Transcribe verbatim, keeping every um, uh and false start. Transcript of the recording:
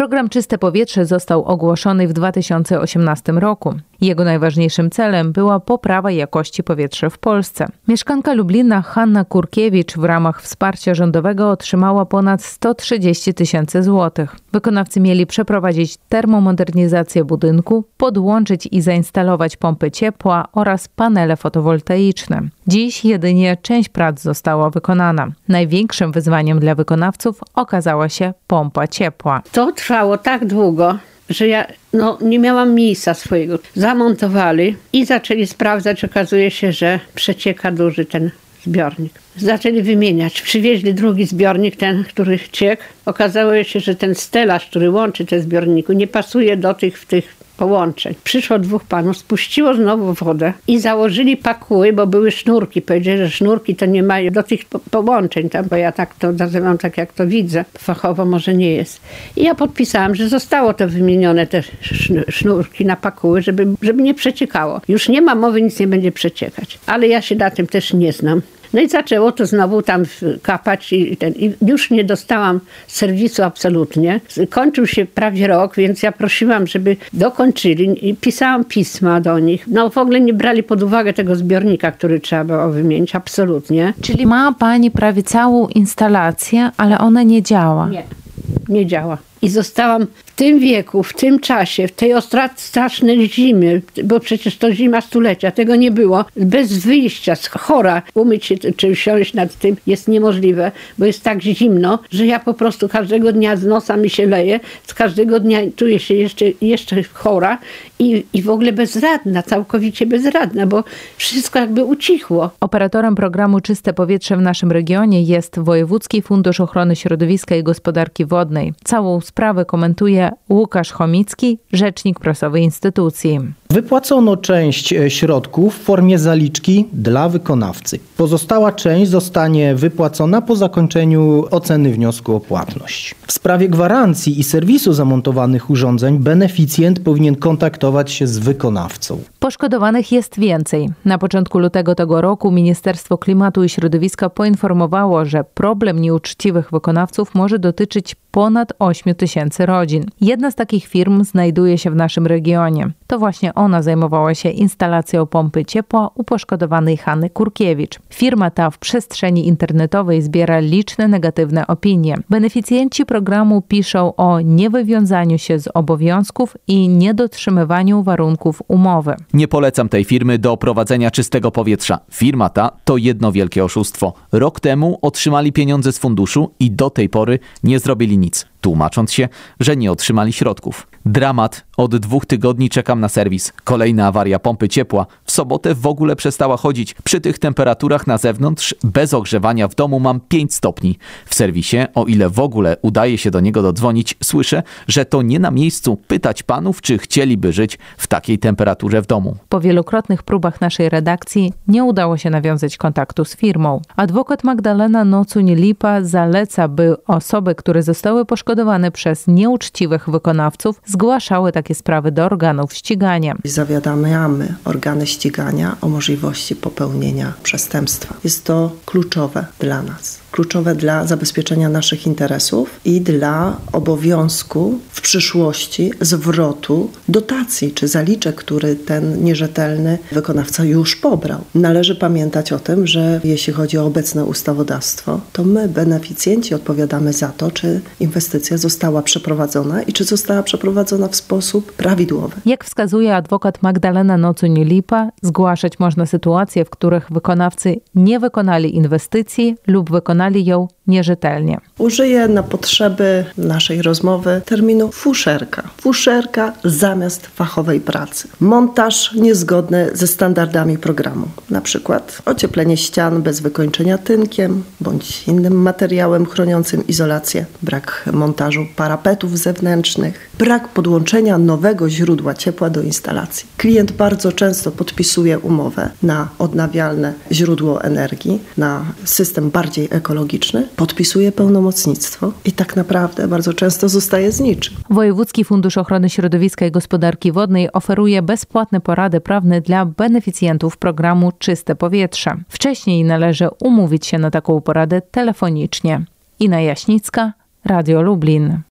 Program Czyste Powietrze został ogłoszony w dwa tysiące osiemnastym roku. Jego najważniejszym celem była poprawa jakości powietrza w Polsce. Mieszkanka Lublina Hanna Kurkiewicz w ramach wsparcia rządowego otrzymała ponad sto trzydzieści tysięcy złotych. Wykonawcy mieli przeprowadzić termomodernizację budynku, podłączyć i zainstalować pompy ciepła oraz panele fotowoltaiczne. Dziś jedynie część prac została wykonana. Największym wyzwaniem dla wykonawców okazała się pompa ciepła. To trwało tak długo, że ja no, nie miałam miejsca swojego. Zamontowali i zaczęli sprawdzać. Okazuje się, że przecieka duży ten zbiornik. Zaczęli wymieniać. Przywieźli drugi zbiornik, ten, który ciekł. Okazało się, że ten stelaż, który łączy te zbiorniki, nie pasuje do tych, tych połączeń. Przyszło dwóch panów, spuściło znowu wodę i założyli pakuły, bo były sznurki. Powiedzieli, że sznurki to nie mają do tych po- połączeń, tam, bo ja tak to nazywam, tak jak to widzę. Fachowo może nie jest. I ja podpisałam, że zostało to wymienione, te szn- sznurki na pakuły, żeby, żeby nie przeciekało. Już nie ma mowy, nic nie będzie przeciekać. Ale ja się na tym też nie znam. No i zaczęło to znowu tam kapać i, ten, i już nie dostałam serwisu absolutnie. Kończył się prawie rok, więc ja prosiłam, żeby dokończyli i pisałam pisma do nich. No w ogóle nie brali pod uwagę tego zbiornika, który trzeba było wymienić, absolutnie. Czyli ma pani prawie całą instalację, ale ona nie działa. Nie, nie działa. I zostałam w tym wieku, w tym czasie, w tej ostra- strasznej zimy, bo przecież to zima stulecia, tego nie było, bez wyjścia, chora. Umyć się czy siąść nad tym jest niemożliwe, bo jest tak zimno, że ja po prostu każdego dnia z nosa mi się leje, z każdego dnia czuję się jeszcze, jeszcze chora i, i w ogóle bezradna, całkowicie bezradna, bo wszystko jakby ucichło. Operatorem programu Czyste Powietrze w naszym regionie jest Wojewódzki Fundusz Ochrony Środowiska i Gospodarki Wodnej. Całą sprawę komentuje Łukasz Chomicki, rzecznik prasowy instytucji. Wypłacono część środków w formie zaliczki dla wykonawcy. Pozostała część zostanie wypłacona po zakończeniu oceny wniosku o płatność. W sprawie gwarancji i serwisu zamontowanych urządzeń beneficjent powinien kontaktować się z wykonawcą. Poszkodowanych jest więcej. Na początku lutego tego roku Ministerstwo Klimatu i Środowiska poinformowało, że problem nieuczciwych wykonawców może dotyczyć ponad ośmiu tysięcy rodzin. Jedna z takich firm znajduje się w naszym regionie. To właśnie ona zajmowała się instalacją pompy ciepła u poszkodowanej Hanny Kurkiewicz. Firma ta w przestrzeni internetowej zbiera liczne negatywne opinie. Beneficjenci programu piszą o niewywiązaniu się z obowiązków i niedotrzymywaniu warunków umowy. Nie polecam tej firmy do prowadzenia czystego powietrza. Firma ta to jedno wielkie oszustwo. Rok temu otrzymali pieniądze z funduszu i do tej pory nie zrobili nic, tłumacząc się, że nie otrzymali środków. Dramat. Od dwóch tygodni czekam na serwis. Kolejna awaria pompy ciepła. W sobotę w ogóle przestała chodzić. Przy tych temperaturach na zewnątrz, bez ogrzewania w domu mam pięć stopni. W serwisie, o ile w ogóle udaje się do niego dodzwonić, słyszę, że to nie na miejscu pytać panów, czy chcieliby żyć w takiej temperaturze w domu. Po wielokrotnych próbach naszej redakcji nie udało się nawiązać kontaktu z firmą. Adwokat Magdalena Nocuń-Lipa zaleca, by osoby, które zostały poszkodowane przez nieuczciwych wykonawców, zgłaszały takie sprawy do organów ścigania. Zawiadamiamy organy ścigania o możliwości popełnienia przestępstwa. Jest to kluczowe dla nas. Kluczowe dla zabezpieczenia naszych interesów i dla obowiązku w przyszłości zwrotu dotacji czy zaliczek, który ten nierzetelny wykonawca już pobrał. Należy pamiętać o tym, że jeśli chodzi o obecne ustawodawstwo, to my, beneficjenci, odpowiadamy za to, czy inwestycja została przeprowadzona i czy została przeprowadzona w sposób prawidłowy. Jak wskazuje adwokat Magdalena Nocuń-Lipa, zgłaszać można sytuacje, w których wykonawcy nie wykonali inwestycji lub wykonali ją nierzetelnie. Użyję na potrzeby naszej rozmowy terminu fuszerka. Fuszerka zamiast fachowej pracy. Montaż niezgodny ze standardami programu. Na przykład ocieplenie ścian bez wykończenia tynkiem bądź innym materiałem chroniącym izolację. Brak montażu parapetów zewnętrznych. Brak podłączenia nowego źródła ciepła do instalacji. Klient bardzo często podpisuje umowę na odnawialne źródło energii, na system bardziej ekologiczny, podpisuje pełnomocnictwo i tak naprawdę bardzo często zostaje z niczym. Wojewódzki Fundusz Ochrony Środowiska i Gospodarki Wodnej oferuje bezpłatne porady prawne dla beneficjentów programu Czyste Powietrze. Wcześniej należy umówić się na taką poradę telefonicznie. Ina Jaśnicka, Radio Lublin.